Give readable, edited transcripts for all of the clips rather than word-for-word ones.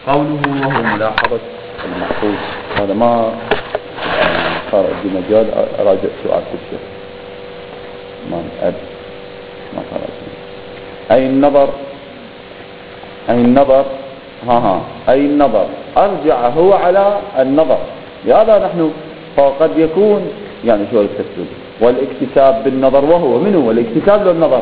قوله وهو ملاحظة المحفوظ. هذا ما صار عندي مجال أراجع سؤال كل شيء ما صار أي النظر أي النظر أرجع هو على النظر. لهذا نحن فقد يكون يعني شو التسليم والاكتساب بالنظر، وهو من هو الاكتساب للنظر؟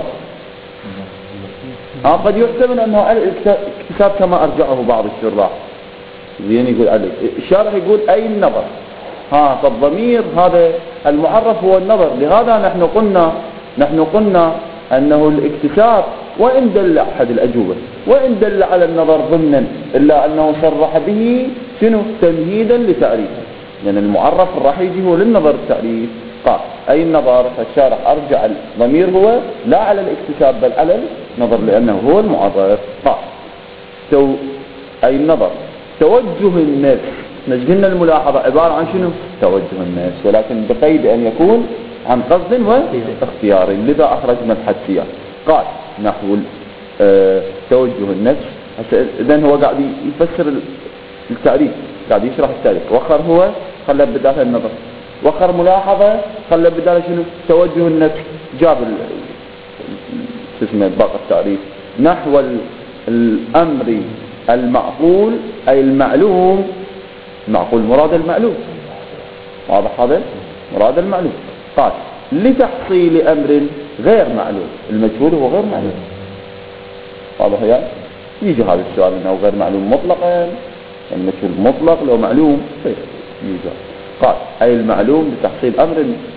قد يحتمل أنه الاكتساب كما أرجعه بعض الشراح. زين يقول الشارح يقول أي النظر. فالضمير هذا المعرف هو النظر. لهذا نحن قلنا أنه الاكتساب وإن دل أحد الأجوبة وإن دل على النظر ضمنا إلا أنه صرح به شنو تمهيدا لتعريفه، لأن المعرف راح يجي هو للنظر التعريف. قال أي النظر، فالشارح أرجع الضمير هو لا على الاكتساب بل على النظر لأنه هو المعرف. قال أي النظر توجه النفس. نجدنا الملاحظة عبارة عن شنو؟ توجه النفس، ولكن بقيد أن يكون عن قصد واختيار، لذا أخرجنا الحدثيات. قال نحو توجه النفس. إذن هو قاعد يفسر التعريف، قاعد يشرح التعريف. وخر هو خلى بداله النظر، وخر ملاحظة خلى بداله شنو؟ توجه النفس. جاب اسمه باقي التعريف. نحو الأمر المعقول أي المعلوم. المعقول مراد المعلوم، واضح هذا؟ مراد المعلوم. قال لتحصيل أمر غير معلوم. المجهول هو غير معلوم، واضح يعني؟ يجي هذا السؤال أنه غير معلوم مطلقا، المجهول مطلق لو معلوم يجي. قال أي المعلوم لتحصيل أمر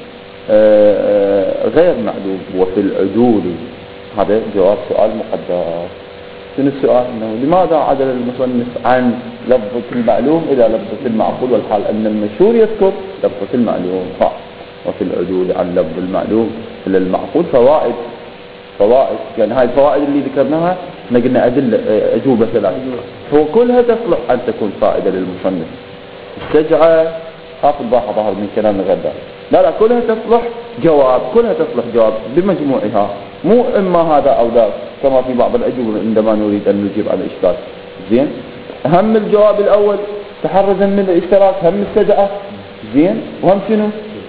غير معلوم وفي العدول. هذا جواب سؤال مقدر. شنو السؤال؟ أنه لماذا عدل المصنف عن لفظة المعلوم إلى لفظة المعقول، والحال أن المشهور يذكر لفظة المعلوم. وفي العدول عن لفظ المعلوم إلى المعقول فوائد يعني هاي الفوائد اللي ذكرناها احنا قلنا أجوبة ثلاثة، هو كلها تصلح أن تكون فائدة للمصنف. استجعى حافظ باحة ظهر من كلام الغداء، لا كلها تصلح جواب بمجموعها، مو إما هذا أو ذاك كما في بعض الأجوبة عندما نريد أن نجيب على الإشكال. زين، هم الجواب الأول تحرزا من الاشتراك، هم استجعى زين، وهم شنو؟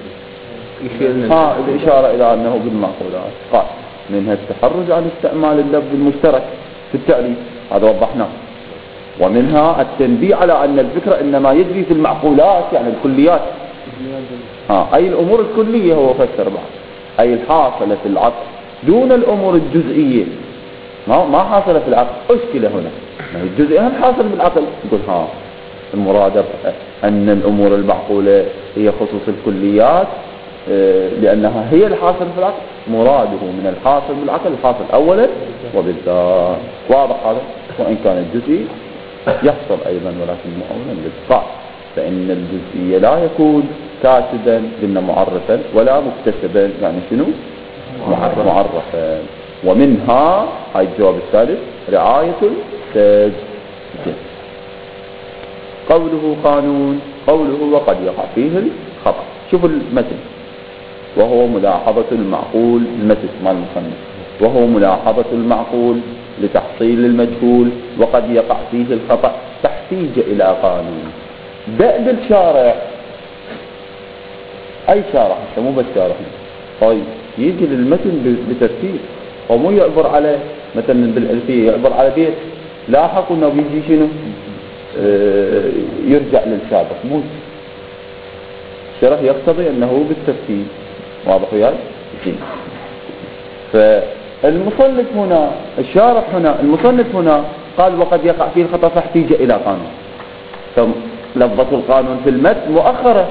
الإشارة إلى أنه بالمعقولات. قال منها التحرز عن استعمال اللفظ المشترك في التعريف، هذا وضحناه. ومنها التنبيه على أن الفكرة إنما يجري في المعقولات يعني الكليات، أي الأمور الكلية هو فسر بعض، أي الحاصلة في العقل دون الأمور الجزئية. ما حاصلة في العقل، أشكلة هنا الجزئية هم حاصل بالعقل. يقول المراد أن الأمور المعقولة هي خصوص الكليات لأنها هي الحاصل في العقل، مراده من الحاصل بالعقل الحاصل أولا وبالذات. واضح هذا؟ وإن كان الجزئي يحصل أيضا ولكن مؤولا بالذات، فإن الجزئي لا يكون كاسدا قلنا معرفا ولا مكتسبا يعني شنو؟ معرفا. ومنها هاي الجواب الثالث رعاية السجن. قوله قانون، قوله وقد يقع فيه الخطأ. شوفوا المثل، وهو ملاحظة المعقول، المثل مال المصنف، وهو ملاحظة المعقول لتحصيل المجهول وقد يقع فيه الخطأ تحتيج إلى قانون. دأب الشارع، أي شارع حتى مو بس شارع، طيب يجي للمتن بترتيب ومو يعبر على مثلا بالألفية يعبر على بيت لاحق انه بيجي شنو يرجع للسابق. مو الشرح يقتضي انه بالترتيب، واضح وياي؟ فالمصنف هنا الشارح هنا المصنف هنا قال وقد يقع فيه الخطأ فاحتيج الى قانون. فلفظة القانون في المتن مؤخرة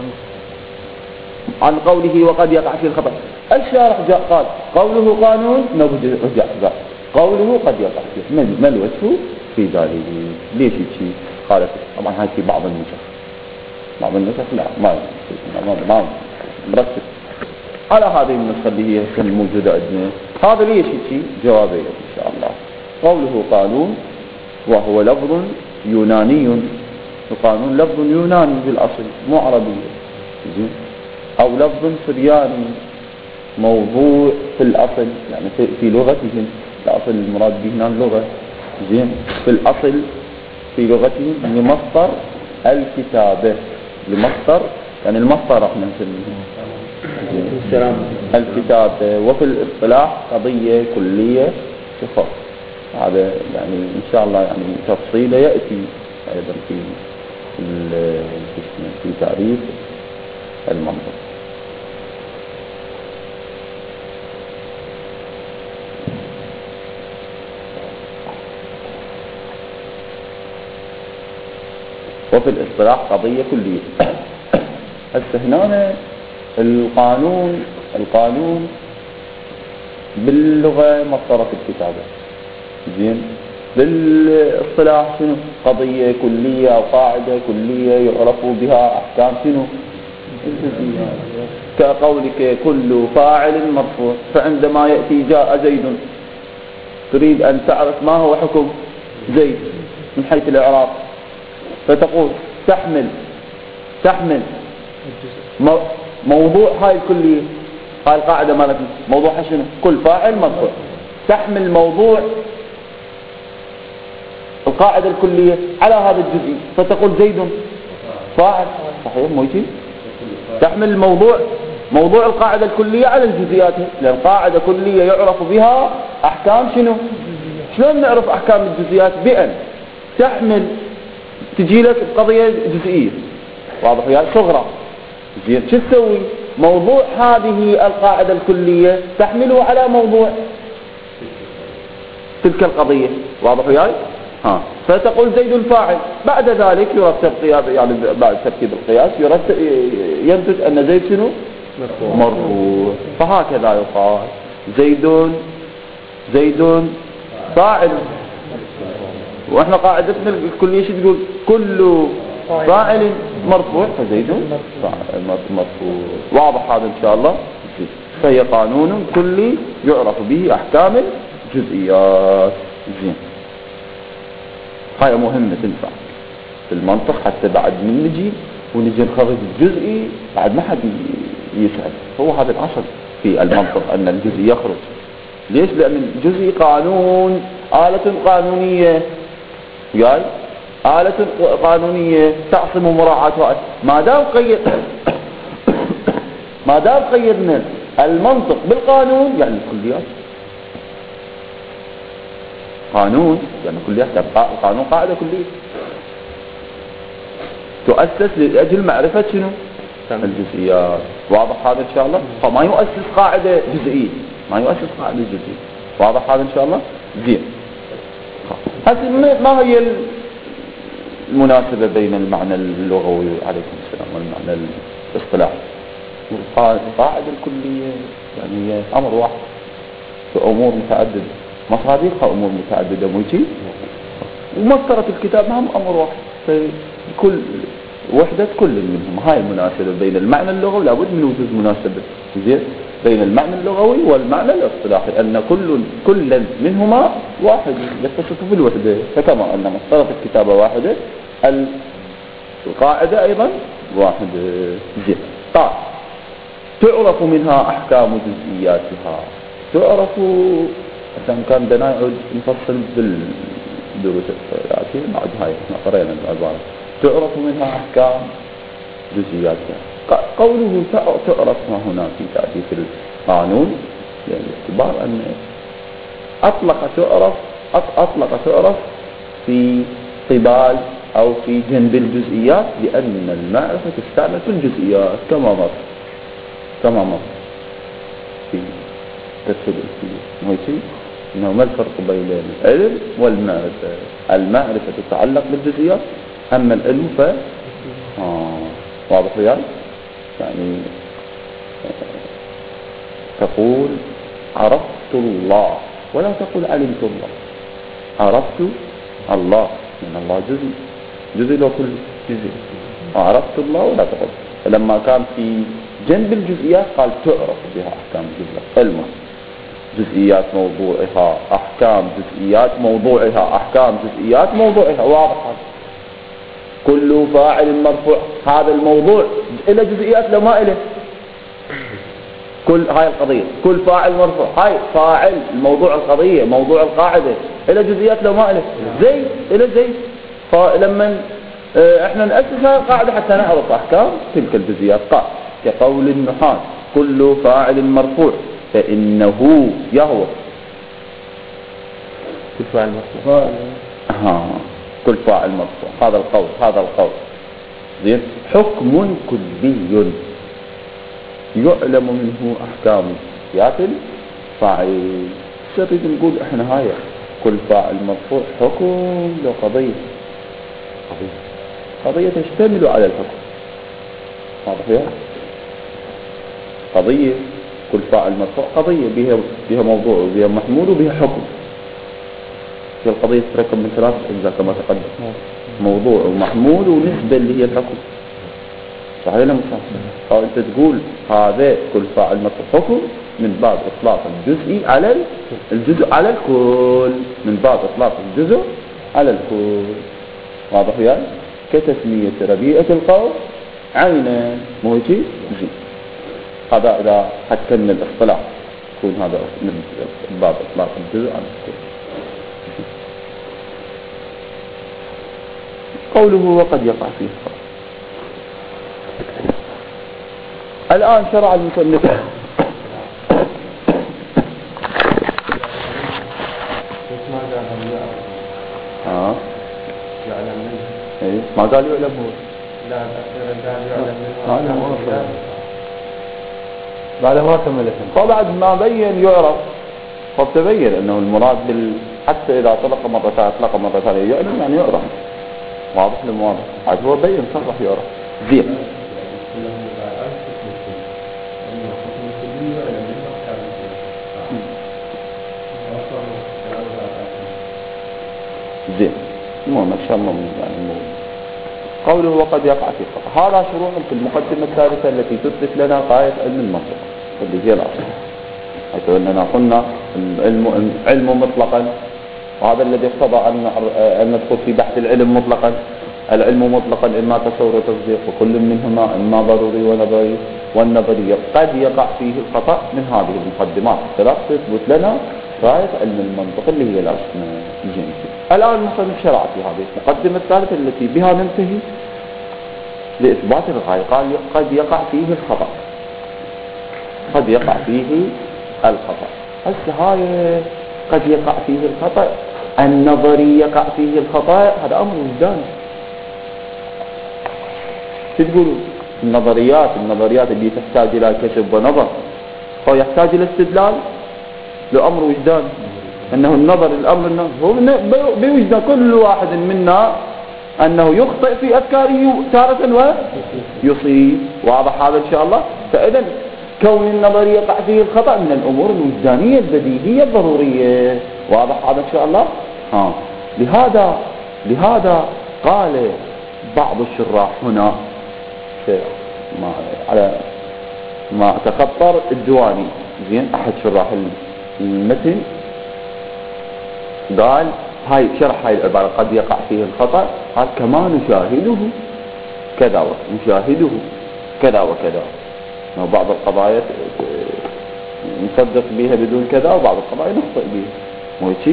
عن قوله وقد يقع فيه الخطأ. الشارح جاء قال قوله قانون رجع قوله قد يقع فيه. ما الوجه في ذلك؟ ليش شيء؟ قالت طبعا هاي في بعض النسخ لا ما مرتب على هذه النسخة اللي هي الموجودة عندنا. هذا ليش شيء؟ جوابين إن شاء الله. قوله قانون وهو لفظ يوناني، القانون لفظ يوناني بالأصل مو عربي، أو لفظ سرياني موضوع في الأصل يعني في لغتهم، الأصل المراد به هنا اللغة. زين، في الأصل في لغتهم لمصدر الكتابة، لمصدر يعني المصدر احنا نسميه الكتابة. وفي الاصطلاح قضية كلية صفر. هذا يعني إن شاء الله يعني تفصيله يأتي أيضا في تعريف المنطق. وفي الاصطلاح قضية كلية. هسه هنا القانون باللغة مسطرة الكتابة، زين. بالاصطلاح شنو؟ قضية كلية أو قاعدة كلية يعرف بها أحكام شنو؟ كقولك كل فاعل مرفوع، فعندما يأتي جاء زيد تريد أن تعرف ما هو حكم زيد من حيث الإعراب، فتقول تحمل موضوع هاي الكلية، هاي القاعدة مالتنا موضوعها شنو؟ كل فاعل مرفوع، تحمل موضوع القاعدة الكلية على هذا الجزء، فتقول زيد فاعل. صحيح مو يجي؟ تحمل موضوع القاعدة الكلية على الجزئيات، لأن قاعدة كلية يعرف بها أحكام شنو؟ شلون نعرف أحكام الجزئيات؟ بأن تحمل تجي لك قضية جزئية واضح وياي صغرى، زين شو تسوي؟ موضوع هذه القاعدة الكلية تحمله على موضوع تلك القضية، واضح وياي؟ فتقول زيد فاعل، بعد ذلك يرتب قياس، يعني بعد ترتيب القياس ينتج أن زيد شنو؟ مرفوع. فهكذا يقال زيد فاعل، واحنا قاعدتنا الكلية شو تقول؟ كل فاعل مرفوع، فزيد فاعل مرفوع. واضح هذا ان شاء الله؟ فهي قانون كلي يعرف به احكام الجزئيات. زين، هاي مهمة تنفع في المنطق، حتى بعد من نجي نخرج الجزئي بعد ما حد يسأل. هو هذا الأصل في المنطق، أن الجزئي يخرج. ليش؟ لأن الجزئي قانون، آلة قانونية، يعني آلة قانونية تعصم مراعاتها. ما دام قيدنا المنطق بالقانون يعني الكليات قانون، يعني كليات القانون قاعدة كلية تؤسس لأجل معرفة شنو؟ الجزئيات. واضح هذا إن شاء الله؟ فما يؤسس قاعدة جزئية، واضح هذا إن شاء الله؟ زين. ما هي المناسبة بين المعنى اللغوي عليكم السلام والمعنى الاصطلاحي؟ القاعدة الكلية يعني هي أمر واحد في أمور متعددة، مصادرها أمور متعددة موجي، ومسطرة الكتاب هم أمر واحد في كل وحدة كل منهم. هاي المناسبة بين المعنى اللغوي، لابد من وجود مناسبة زين بين المعنى اللغوي والمعنى الاصطلاحي، أن كل منهما واحد يتصف بالوحدة. فكما أن مسطرة الكتابة واحدة، القاعدة أيضا واحدة. زين. طيب، تعرف منها أحكام جزئياتها. تعرف عشان كان بدنا نعود نفصل بالدروس الآتية بعد هاي احنا قرينا العبارة. تعرف منها أحكام جزئياتها. قوله تعرف ما هنا في تعريف القانون يعني باعتبار أن أطلق تعرف في قبال أو في جنب الجزئيات، لأن المعرفة تستعمل في الجزئيات كما مر في تفسير الفيزياء. إنه ما الفرق بين العلم والمعرفة؟ المعرفة تتعلق بالجزئيات، أما العلم واضح وياي؟ يعني تقول عرفت الله ولا تقول علمت الله. عرفت الله من الله جزء لو كل جزء. عرفت الله ولا تقول. لما كان في جنب الجزئيات قال تعرف بها أحكام الجزئيات. علم جزئيات موضوعها، أحكام جزئيات موضوعها، أحكام جزئيات موضوعها. واضح. كل فاعل مرفوع، هذا الموضوع إلى جزئيات لو ما إله. كل هاي القضية كل فاعل مرفوع، هاي فاعل الموضوع القضية موضوع القاعدة إلى جزئيات لو ما إله. زيد إلى زيد، فلما احنا نأسس قاعدة حتى نعرف أحكام تلك الجزئيات. قال كقول النحاة كل فاعل مرفوع فإنه يهوى. كل فاعل مرفوع. كل فاعل مرفوع، هذا القول زين. حكم كلي يعلم منه أحكام يات الفاعل. نريد نقول احنا هاي كل فاعل مرفوع حكم لقضية، قضية تشتمل على الحكم. واضح يا قضية كل فاعل مرفوع قضية بها موضوع وبها محمول وبها حكم. هي القضية تتركب من 3 أجزاء كما تقدم، موضوع ومحمول ونسبة اللي هي الحكم. صحيح ولا مش صحيح؟ أو أنت تقول هذا كل فاعل مرفوع حكم من باب إطلاق الجزء على الجزء على الكل، من باب إطلاق الجزء على الكل. واضح يعني؟ كتسمية ربيعة القول عينا مو هيك؟ هذا إذا حكمنا الاصطلاح يكون هذا من باب إطلاق الجزء على الكل. قوله وقد يقع فيه الخطأ. الآن شرع المصنف ما قال يعلم هو. لا قال يعلم منه. بعد ما كمل طبعا ما بين يعرف، فبتبين انه المراد حتى اذا طلق مرتين اطلق مرتين يعلم يعني يعرف. واضح للواضح عاد هو بين صرح يعرف زين. زين المهم ان شاء الله يعني قوله وقد يقع في الخطأ. هذا شروع في المقدمة الثالثة التي تثبت لنا غاية علم المنطق اللي هي الأصل، حيث أننا قلنا العلم مطلقا، وهذا الذي اقتضى أن ندخل في بحث العلم مطلقا. العلم مطلقا إما تصور وتصديق، وكل منهما إما ضروري ونظري، والنظري قد يقع فيه الخطأ. من هذه المقدمات الثلاث تثبت لنا غاية علم المنطق اللي هي الأصل الجنسي. الآن المصنف شرع في هذه المقدمة الثالثة التي بها ننتهي لإثبات الغاية. قال قد يقع فيه الخطأ، قد يقع فيه الخطأ. هسه هاي قد يقع فيه الخطأ، النظري يقع فيه الخطأ، هذا أمر وجداني. شو تقولوا؟ النظريات اللي تحتاج إلى كشف ونظر أو يحتاج إلى استدلال لأمر وجداني، أنه الأمر هو بوجدان كل واحد منا أنه يخطئ في أفكاره تارة ويصيب. واضح هذا إن شاء الله؟ فإذا كون النظري يقع فيه الخطأ من الأمور الوجدانية البديهية الضرورية. واضح هذا إن شاء الله؟ لهذا قال بعض الشراح هنا على ما تخطر الدواني زين أحد شراح المتن قال هاي شرح هاي العبارة قد يقع فيه الخطأ، قال كما نشاهده كذا ونشاهده كذا وكذا. بعض القضايا نصدق بها بدون كذا، وبعض القضايا نخطئ بها، مو هيك؟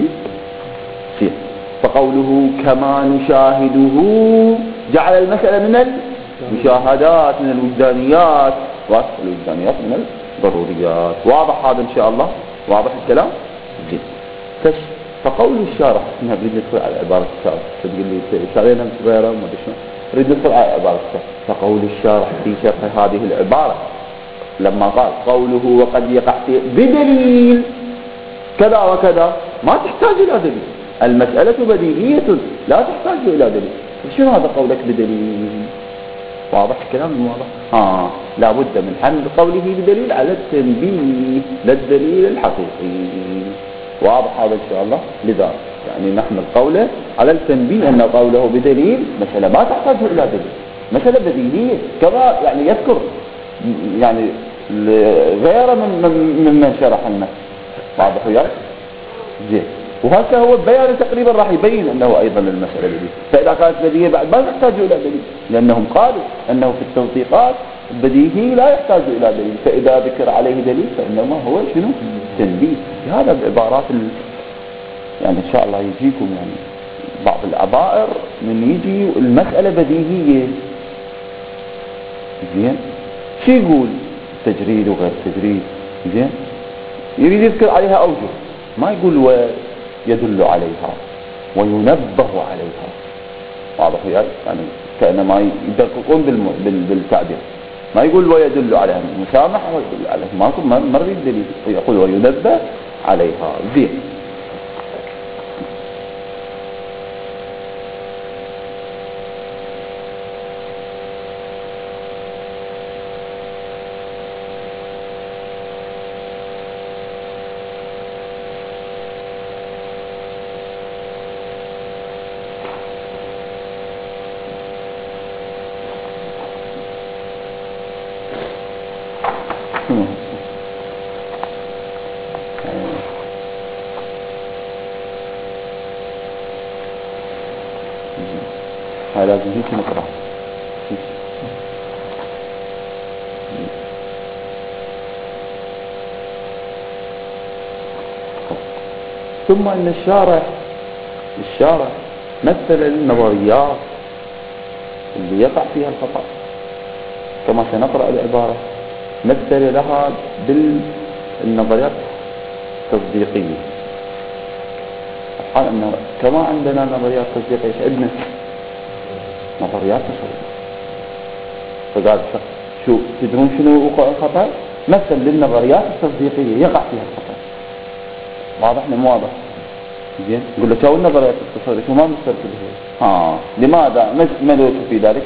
فقوله كما نشاهده جعل المسألة من المشاهدات، من الوجدانيات، والوجدانيات من الضروريات. واضح هذا إن شاء الله؟ واضح الكلام؟ زين. فقول الشارح احنا نريد ندخل على عبارة الشارح، تقول لي شارينا صغيرة ما ادري شنو، نريد ندخل على عبارة الشارح. فقول الشارح في شرح هذه العبارة لما قال قوله وقد يقع فيه بدليل كذا وكذا، ما تحتاج إلى دليل، المسألة بديهية لا تحتاج إلى دليل. شنو هذا قولك بدليل؟ واضح الكلام؟ واضح؟ لا بد من حمل قوله بدليل على التنبيه للدليل الحقيقي. واضح هذا إن شاء الله؟ لذا يعني نحمل قوله على التنبيه أن قوله بدليل مسألة ما تحتاج إلى دليل، مسألة بديهية، كما يعني يذكر يعني غير من شرح النص. واضح وياك؟ زين. وهذا هو البيان تقريبا راح يبين أنه أيضا المسألة بديهية. فإذا كانت بديهية بعد ما تحتاج إلى دليل، لأنهم قالوا أنه في التوثيقات البديهي لا يحتاج إلى دليل، فإذا ذكر عليه دليل فإنما هو شنو؟ تنبيه. هذا بعبارات يعني إن شاء الله يجيكم يعني بعض العبائر من يجي المسألة بديهية زين شو يقول تجريد وغير تجريد زين يريد يذكر عليها أوجه ما يقول ويدل عليها وينبه عليها واضح يعني كأنما يدققون بالتعبير ما يقول ويدل عليها مسامح ويدل عليها ما يريد دليل يقول وينبه عليها زين لازم هيك نقرأ ثم ان الشارع مثل النظريات اللي يقع فيها الخطأ كما سنقرأ العبارة مثل لها بالنظريات التصديقية حال أن كما عندنا نظريات تصديقية عندنا نظريات تصديقية فقال شو تدرون شنو وقوع الخطأ مثل للنظريات التصديقية يقع فيها الخطأ واضح مو واضح زين نقول له شو النظريات التصديقية شو ما مسترد به لماذا ما في ذلك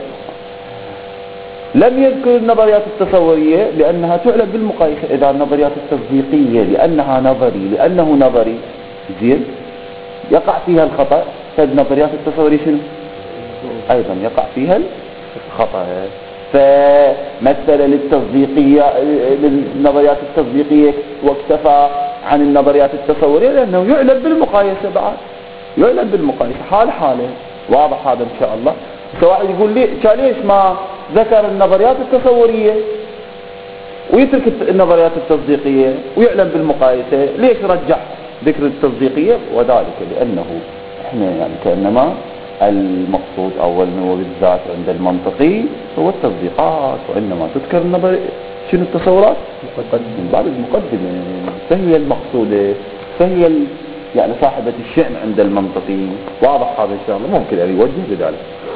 لم يذكر النظريات التصورية لأنها تعلم بالمقايسة إذا النظريات التصديقية لأنه نظري زين يقع فيها الخطأ فالنظريات التصورية شنو أيضا يقع فيها الخطأ فمثل للنظريات التصديقية واكتفى عن النظريات التصورية لأنه يعلم بالمقايسة بعد يعلم بالمقايسة حاله واضح هذا إن شاء الله سواء يقول لي ليش ما ذكر النظريات التصورية ويترك النظريات التصديقية ويعلم بالمقايسة ليش رجح ذكر التصديقية وذلك لأنه احنا يعني كأنما المقصود أول بالذات عند المنطقي هو التصديقات وإنما تذكر النظرية شنو التصورات من بعد المقدمة فهي المقصودة فهي يعني صاحبة الشأن عند المنطقي واضح هذا إن شاء الله ممكن أن يوجه بذلك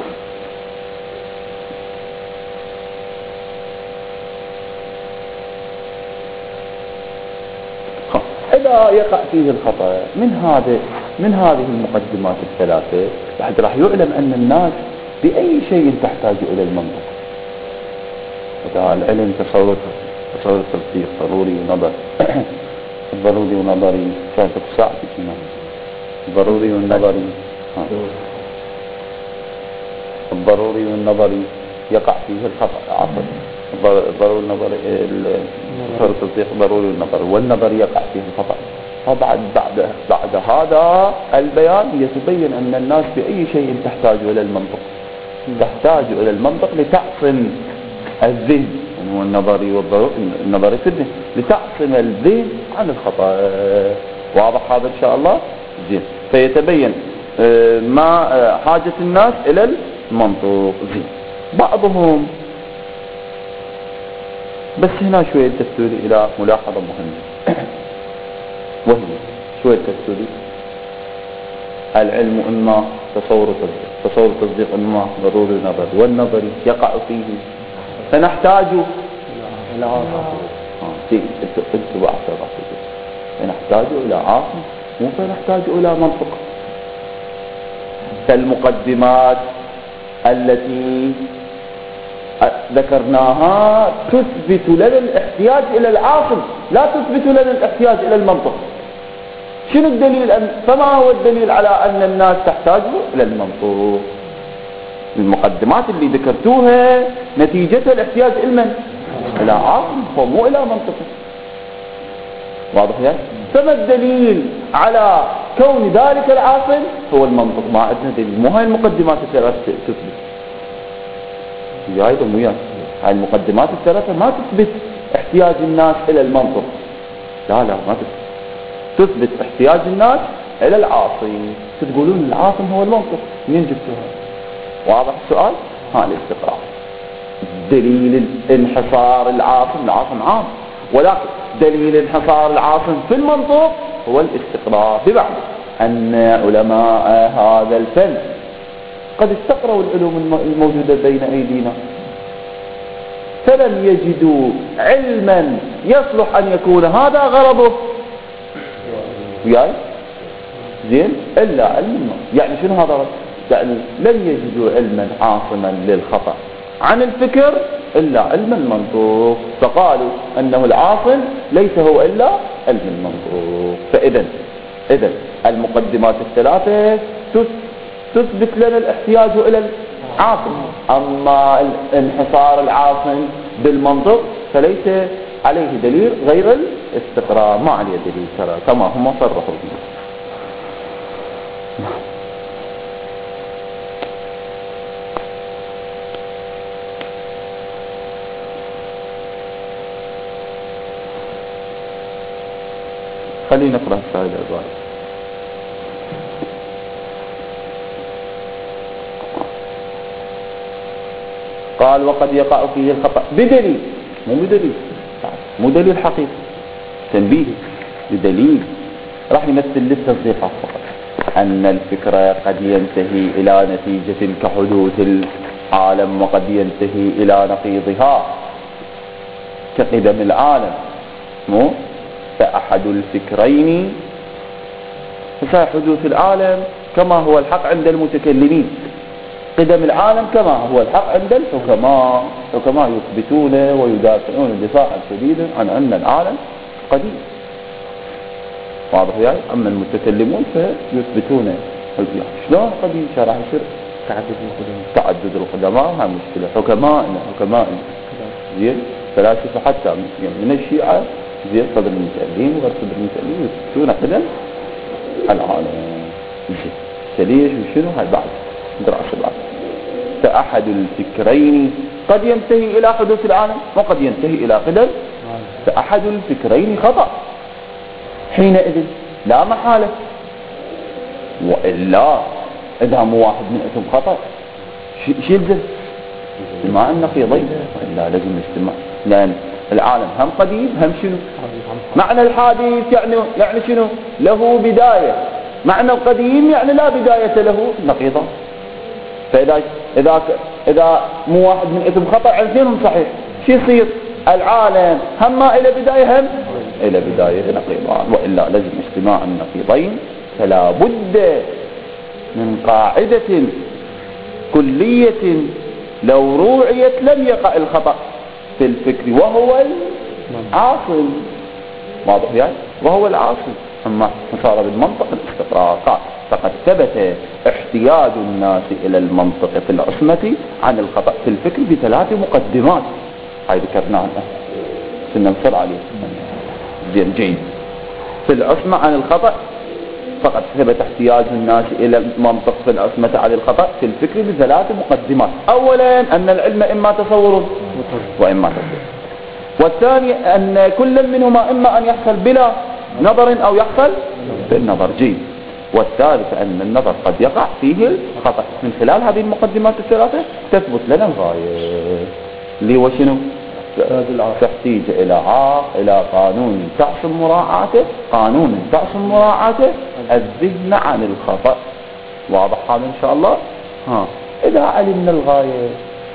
إذا يقع فيه الخطأ من هذه المقدمات الثلاثة بعد راح يعلم أن الناس بأي شيء تحتاج إلى المنطق هذا العلم تصور التصديق ضروري ونظر ضروري ونظري شايفك ساعة كنا ضروري والنظري الضروري والنظري يقع فيه الخطأ عفوا ضروري النظري التصديق ضروري والنظر يقع فيه الخطأ فبعد بعد هذا البيان يتبين أن الناس بأي شيء تحتاج إلى المنطق لتعصم الذهن هو النظري والنظري في الذهن لتعصم الذهن عن الخطأ واضح هذا إن شاء الله زين فيتبين ما حاجة الناس إلى المنطق زين بعضهم بس هنا شوية تفتولي إلى ملاحظة مهمة وهي شوية تفتولي العلم إما تصور التصديق إما ضروري نظر والنظري يقع فيه فنحتاج إلى عاصم فنحتاج إلى عاصم مو فنحتاج إلى منطق كالمقدمات التي ذكرناها تثبت لنا الاحتياج إلى العاصم لا تثبت لنا الاحتياج إلى المنطق شنو الدليل فما هو الدليل على أن الناس تحتاج إلى المنطق المقدمات اللي ذكرتوها نتيجتها الاحتياج إلى عاصم ومو إلى منطق واضح يعني فما الدليل على كون ذلك العاصم هو المنطق ما عندنا دليل مو هاي المقدمات الثلاثة تثبت هي أيضا وياك هاي المقدمات الثلاثة ما تثبت احتياج الناس إلى المنطق لا ما تثبت احتياج الناس إلى العاصم. تقولون العاصم هو المنطق، منين جبتوها؟ واضح السؤال؟ الاستقراء. دليل انحصار العاصم عام، ولكن دليل انحصار العاصم في المنطق هو الاستقراء، بمعنى أن علماء هذا الفن قد استقروا العلوم الموجودة بين أيدينا، فلم يجدوا علما يصلح أن يكون هذا غرضه زين إلا علم. يعني شنو هذا؟ يعني لم يجدوا علما عاصما للخطأ عن الفكر إلا علم المنطوق، فقالوا أنه العاصم ليس هو إلا علم المنطوق. فإذا المقدمات الثلاثة تثبت لنا الاحتياج إلى العاصم، أما انحصار العاصم بالمنطق فليس عليه دليل غير الاستقراء، ما عليه دليل ترى كما هم صرحوا به. خلينا نقرأ السائل الأزواج. قال وقد يقع فيه الخطأ بدليل، مو دليل حقيقي، تنبيه بدليل راح يمثل للتصديقات فقط، أن الفكرة قد ينتهي إلى نتيجة كحدوث العالم، وقد ينتهي إلى نقيضها كقدم العالم. مو فأحد الفكرين فحدوث العالم كما هو الحق عند المتكلمين، قدم العالم كما هو الحق عند الحكماء. الحكماء يثبتون ويدافعون دفاعا شديدا عن أن العالم قديم، واضح يعني. أما المتكلمون فيثبتون شلون قديم؟ شرح يصير تعدد القدماء، ها مشكلة. حكماء زين، فلاسفة حتى من الشيعة زين، صدر المتألين وغير صدر المتألين يثبتون قدم العالم. ليش وشنو؟ هاي بعد دراسة بعد. فأحد الفكرين قد ينتهي إلى حدوث العالم وقد ينتهي إلى قدم، فأحد الفكرين خطأ حينئذ لا محالة، وإلا إذا مو واحد من أنتم خطأ شو يلزم؟ مع النقيضين إلا لازم نجتمع، لأن العالم هم قديم هم شنو؟ معنى الحادث يعني شنو؟ له بداية. معنى القديم يعني لا بداية له، نقيضة. فإذا مو واحد من أنتم خطأ عن اثنينهم صحيح، شو يصير؟ العالم هم ما إلى بداية هم إلى بداية نقيضان، وإلا لازم اجتماع النقيضين. فلا بد من قاعدة كلية لو روعيت لم يقع الخطأ في الفكر، وهو العاصم، واضح يعني، وهو العاصم. أما صار بالمنطق الاستقراء قال فقد ثبت احتياج الناس إلى المنطق في العصمة عن الخطأ في الفكر بثلاث مقدمات، هاي ذكرناها كنا نصر عليه جيد. في العصمة عن الخطأ فقد ثبت احتياج الناس إلى المنطق في العصمة عن الخطأ في الفكر بثلاث مقدمات. أولا أن العلم إما تصور وإما تصديق، والثاني أن كل منهما إما أن يحصل بلا نظر أو يحصل بالنظر جيد، والثالث أن النظر قد يقع فيه الخطأ. من خلال هذه المقدمات الثلاثة تثبت لنا الغاية اللي هو شنو؟ تحتاج إلى قانون تعصم مراعاته الذهن عن الخطأ. واضح هذا إن شاء الله؟ إذا علمنا الغاية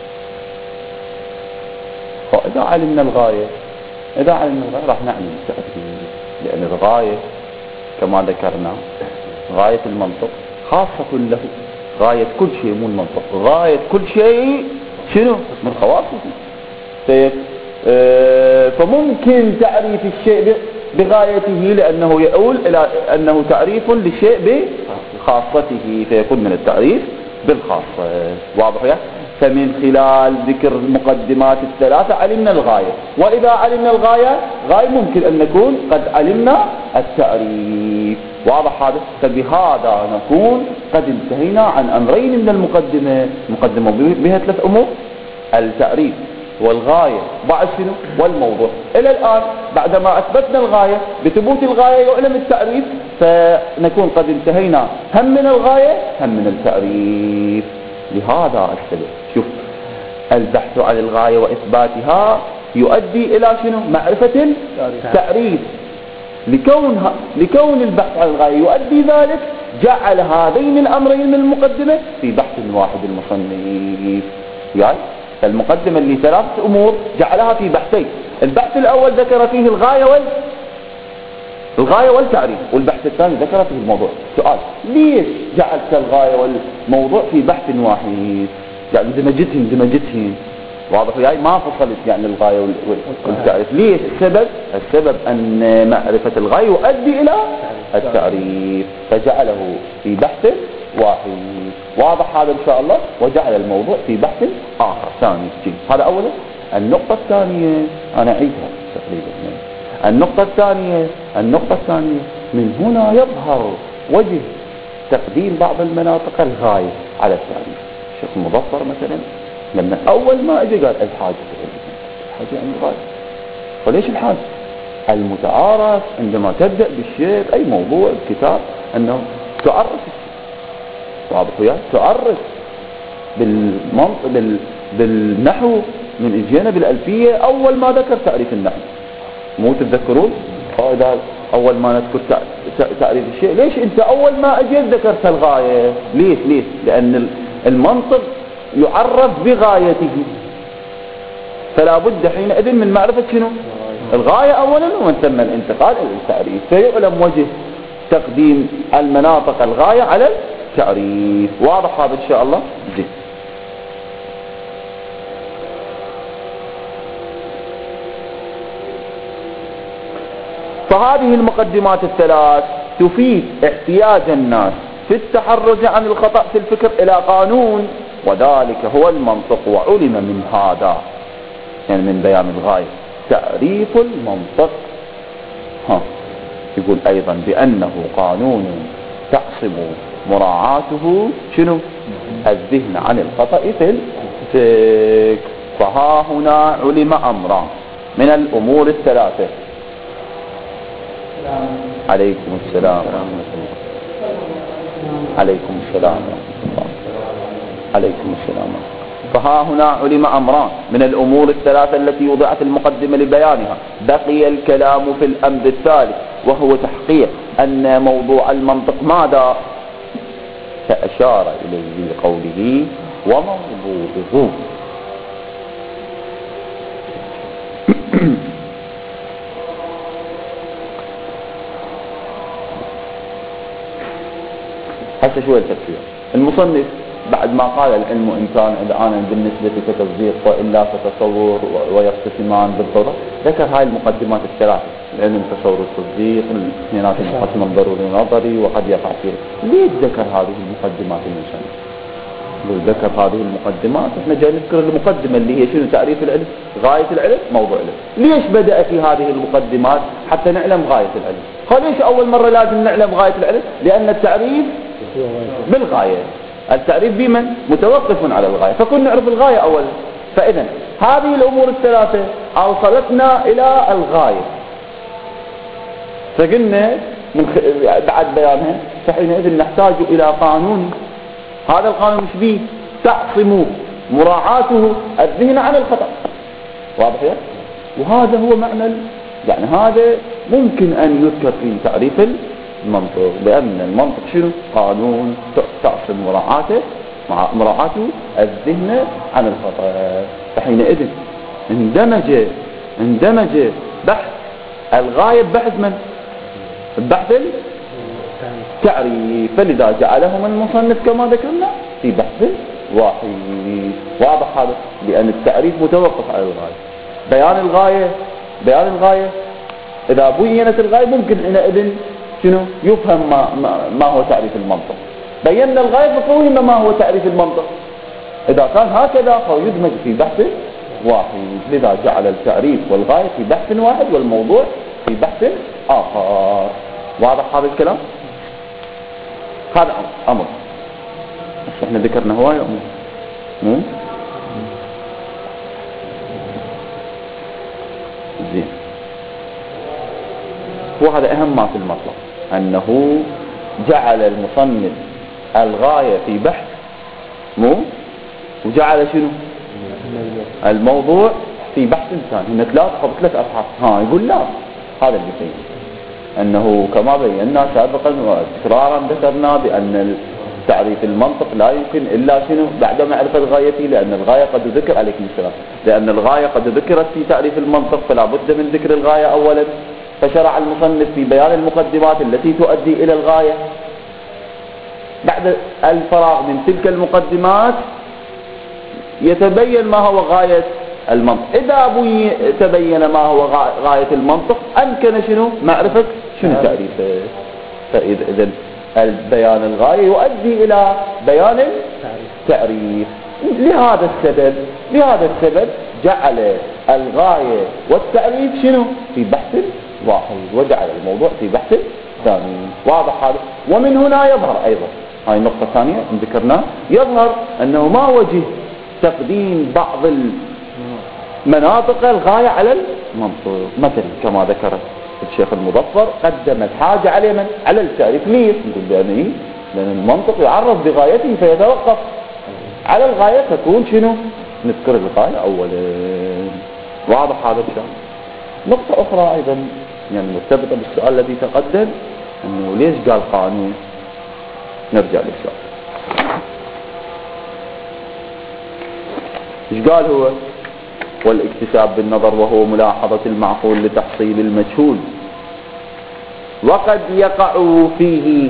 راح نعمل التأثير، لأن الغاية كما ذكرنا غاية المنطق خاصة له، غاية كل شيء مو المنطق، غاية كل شيء شنو؟ من خواصه. فممكن تعريف الشيء بغايته لأنه يؤول إلى أنه تعريف لشيء بخاصته، فيكون من التعريف بالخاصة. واضح يعني؟ فمن خلال ذكر المقدمات الثلاثة علمنا الغاية، وإذا علمنا الغاية ممكن أن نكون قد علمنا التعريف. واضح هذا؟ فبهذا نكون قد انتهينا عن أمرين من المقدمة بها ثلاث أمور: التعريف والغاية بعد شنو والموضوع. إلى الآن بعدما أثبتنا الغاية بثبوت الغاية يعلم التعريف، فنكون قد انتهينا هم من الغاية هم من التعريف. لهذا السبب شوف البحث عن الغاية وإثباتها يؤدي إلى شنو معرفة التعريف. لكون البحث عن الغاية يؤدي ذلك جعل هذين الأمرين من المقدمة في بحث واحد المصنف. يعني المقدمة اللي 3 أمور جعلها في بحثين. البحث الأول ذكر فيه الغاية والتعريف، والبحث الثاني ذكر فيه الموضوع. سؤال: ليش جعلت الغاية والموضوع في بحث واحد؟ يعني دمجتهم واضح وياي، ما فصلت يعني الغاية والتعريف. ليش؟ السبب أن معرفة الغاية يؤدي إلى التعريف، فجعله في بحث واحد. واضح هذا إن شاء الله؟ وجعل الموضوع في بحث آخر ثاني. هذا أولا. النقطة الثانية أنا أعيدها تقريبا. النقطة الثانية من هنا يظهر وجه تقديم بعض المناطق الغاية على التعريف. الشيخ المظفر مثلا لما أول ما أجي قال الحاجة عن الغاية. وليش الحاجة؟ المتعارف عندما تبدأ بالشيء أي موضوع الكتاب أنه تعرف الشيء. واضح وياك؟ تعرف بالنحو. من اجينا بالألفية أول ما ذكر تعريف النحو، مو تتذكرون؟ إذا أول ما نذكر تعريف الشيء، ليش أنت أول ما أجيت ذكرت الغاية؟ ليش؟ لأن المنطق يعرف بغايته، فلا بد حينئذ من معرفة شنو؟ الغاية أولا، ومن ثم الانتقال إلى التعريف. فيعلم وجه تقديم المناطق الغاية على التعريف. واضح هذا إن شاء الله؟ زين. فهذه المقدمات الثلاث تفيد احتياج الناس في التحرز عن الخطأ في الفكر إلى قانون، وذلك هو المنطق. وعلم من هذا يعني من بيان الغاية تعريف المنطق. يقول أيضا بأنه قانون تعصم مراعاته شنو؟ الذهن عن الخطأ في الفكر. فها هنا علم أمران من الأمور الثلاثة. عليكم السلام ورحمة الله. عليكم السلام ورحمة الله. عليكم السلام. فها هنا علم أمران من الأمور الثلاثة التي وضعت المقدمة لبيانها. بقي الكلام في الأمر الثالث، وهو تحقيق أن موضوع المنطق ماذا؟ فأشار إليه بقوله وموضوعه. هسه شو التفسير؟ المصنف بعد ما قال العلم إمكان الآن بالنسبة كتصديق وإلا كتصور ويقتسمان بالضرر، ذكر هاي المقدمات الثلاثة: العلم، تصور، التصديق، الاثنينات مقسم ضروري نظري وقد يقع فيه. ليش ذكر هذه المقدمات المصنف؟ ذكر هذه المقدمات، احنا جاي نذكر المقدمة اللي هي شنو؟ تعريف العلم، غاية العلم، موضوع العلم. ليش بدأ في هذه المقدمات؟ حتى نعلم غاية العلم. ليش أول مرة لازم نعلم غاية العلم؟ لأن التعريف بالغاية، التعريف بمن؟ متوقف على الغاية، فكنا نعرف الغاية أولا. فإذا هذه الأمور الثلاثة أوصلتنا إلى الغاية، فقلنا بعد بيانها فحينئذ نحتاج إلى قانون. هذا القانون مش بيه؟ تعصم مراعاته الذهن عن الخطأ. واضح يا؟ وهذا هو معنى يعني هذا ممكن أن يذكر في تعريف المنطق، بأن المنطق شنو؟ قانون تعصم مراعاته الذهن عن الخطأ. فحينئذ اندمج بحث الغاية بحث من؟ بحث التعريف، فلذا جعلهم المصنف كما ذكرنا في بحث واحد. واضح هذا؟ لأن التعريف متوقف على الغاية. بيان الغاية إذا بينت الغاية ممكن حينئذ شنو؟ يفهم ما هو تعريف المنطق. بينا الغاية ففهم ما هو تعريف المنطق. إذا كان هكذا فيدمج في بحث واحد، لذا جعل التعريف والغاية في بحث واحد والموضوع في بحث آخر. واضح هذا الكلام؟ هذا أمر احنا ذكرنا هواية أمور. وهذا أهم ما في المطلب، أنه جعل المصنف الغاية في بحث وجعل شنو الموضوع في بحث ثاني. هنا ثلاث أبحاث. يقول لا، هذا اللي يبين أنه كما بينا سابقا وتكرارا ذكرنا بأن تعريف المنطق لا يمكن إلا شنو بعد معرفة غايته، لأن الغاية قد ذكر عليكم السلام، لأن الغاية قد ذكرت في تعريف المنطق، فلا بد من ذكر الغاية أولا. فشرع المصنف في بيان المقدمات التي تؤدي إلى الغاية. بعد الفراغ من تلك المقدمات يتبين ما هو غاية المنطق. إذا تبين ما هو غاية المنطق أمكن شنو معرفة شنو تعريفه. فإذا البيان الغاية يؤدي إلى بيان التعريف. لهذا السبب جعل الغاية والتعريف شنو في بحث واحد، وجعل الموضوع في بحث ثاني. واضح هذا؟ ومن هنا يظهر أيضا، هاي النقطة الثانية ذكرناها، يظهر أنه ما وجه تقديم بعض المناطق الغاية على المنطق. مثلا كما ذكر الشيخ المظفر قدم الحاجة على من؟ على التعريف. ليه؟ نقول لأن المنطق يعرف بغايته فيتوقف على الغاية، تكون شنو؟ نذكر الغاية أولا. واضح هذا الشيء؟ نقطة أخرى أيضا يعني مرتبطة بالسؤال الذي تقدم، أنه ليش قال قانون؟ نرجع للسؤال. ايش قال هو؟ والاكتساب بالنظر وهو ملاحظة المعقول لتحصيل المجهول، وقد يقع فيه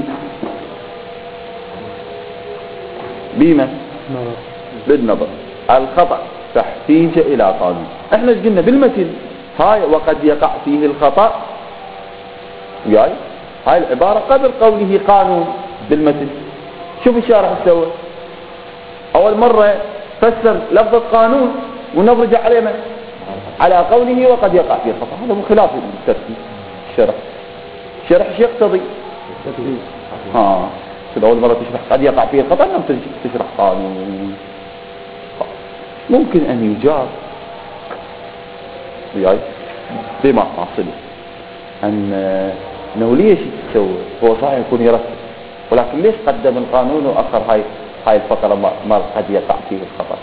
بما بالنظر الخطأ تحتيج إلى قانون. احنا ايش قلنا بالمثل؟ هاي وقد يقع فيه الخطأ، هاي العبارة قبل قوله قانون بالمثل. شوف الشارح سوى أول مرة فسر لفظ قانون ونرجع عليه على قوله وقد يقع فيه الخطأ. هذا مو خلاف الترتيب. الشرح ايش يقتضي؟ أول مرة تشرح قد يقع فيه الخطأ، لم تشرح قانون. ممكن أن يجاب بما حاصله أنه ليش تسوي؟ هو صحيح يكون يرتب، ولكن ليش قدم القانون وأخر هاي الفقرة ما قد يقع فيه الخطأ؟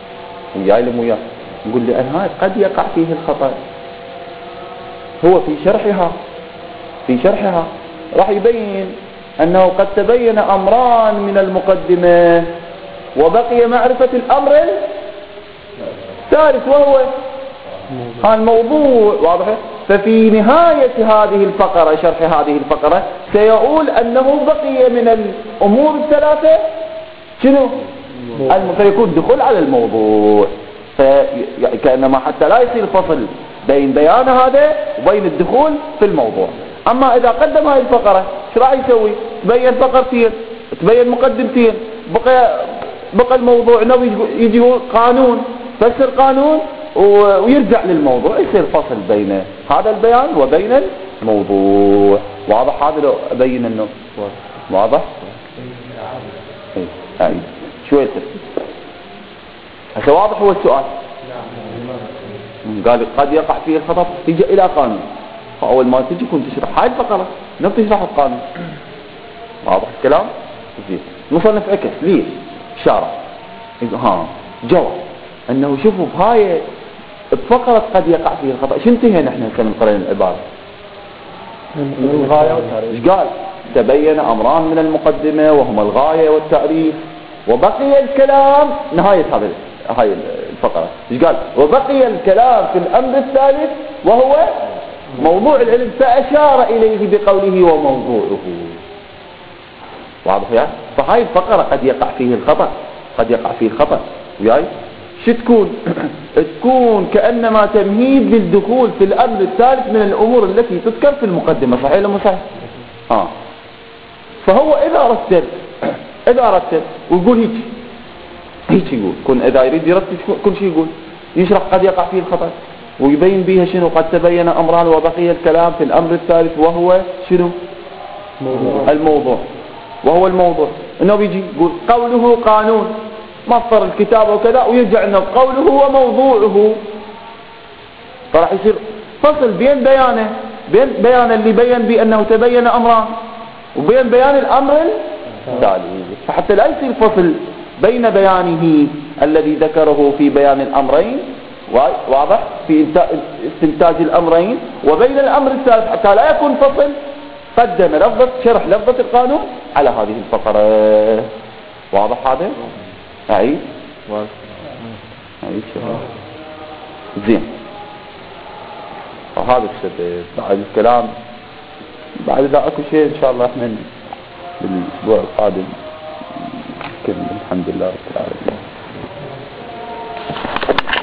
نقول لأن هاي قد يقع فيه الخطأ هو في شرحها راح يبين أنه قد تبين أمران من المقدمة وبقي معرفة الأمر الثالث وهو هذا الموضوع. واضح؟ ففي نهاية هذه الفقرة، شرح هذه الفقرة، سيقول أنه بقي من الأمور الثلاثة شنو؟ فيكون دخول على الموضوع، كأنما حتى لا يصير فصل بين بيان هذا وبين الدخول في الموضوع. أما إذا قدم هذه الفقرة ايش راح يسوي؟ تبين فقرتين، تبين مقدمتين، بقى الموضوع يجي قانون، فسر قانون ويرجع للموضوع، يصير فصل بين هذا البيان وبين الموضوع. واضح هذا؟ لو أبين أنه واضح؟ شوية هذا واضح هو السؤال. قال قد يقع فيه الخطأ تيجي إلى قانون، فأول ما تيجي كنت تشرح هاي الفقرة لم تشرح القانون. واضح الكلام؟ مصنف عكس ليش؟ شارع جواب أنه شوفوا بهاي بفقرة قد يقع فيه الخطأ شو انتهي نحن كنا قرأنا العبارة؟ الغاية والتعريف. ايش قال؟ تبين أمران من المقدمة وهما الغاية والتعريف، وبقي الكلام نهاية هاي الفقرة. ايش قال؟ وبقي الكلام في الأمر الثالث وهو موضوع العلم، فأشار إليه بقوله وموضوعه. واضح يعني؟ فهاي الفقرة قد يقع فيه الخطأ، وياي شو تكون كأنما تمهيد للدخول في الأمر الثالث من الأمور التي تذكر في المقدمة. صحيح ولا مو صحيح؟ فهو إذا رتب ويقول هيك يقول كن إذا يريد يرتب كل شيء يقول يشرح قد يقع فيه الخطأ ويبين بها شنو قد تبين أمران وبقي الكلام في الأمر الثالث وهو شنو؟ الموضوع. وهو الموضوع انه بيجي يقول قوله قانون مصدر الكتاب وكذا، ويرجع انه قوله وموضوعه، فراح يصير فصل بين بيانه بين بيان اللي بين بأنه تبين أمران وبين بيان الأمر التالي، فحتى لا يصير فصل بين بيانه الذي ذكره في بيان الأمرين واضح في استنتاج الأمرين وبين الأمر الثالث، حتى لا يكون فصل قدم شرح لفظة القانون على هذه الفقرة. واضح هذا؟ أعيد زين. وهذا الشيء بعد الكلام بعد ذا اكو شيء ان شاء الله احنا بالاسبوع القادم الحمد لله رب العالمين.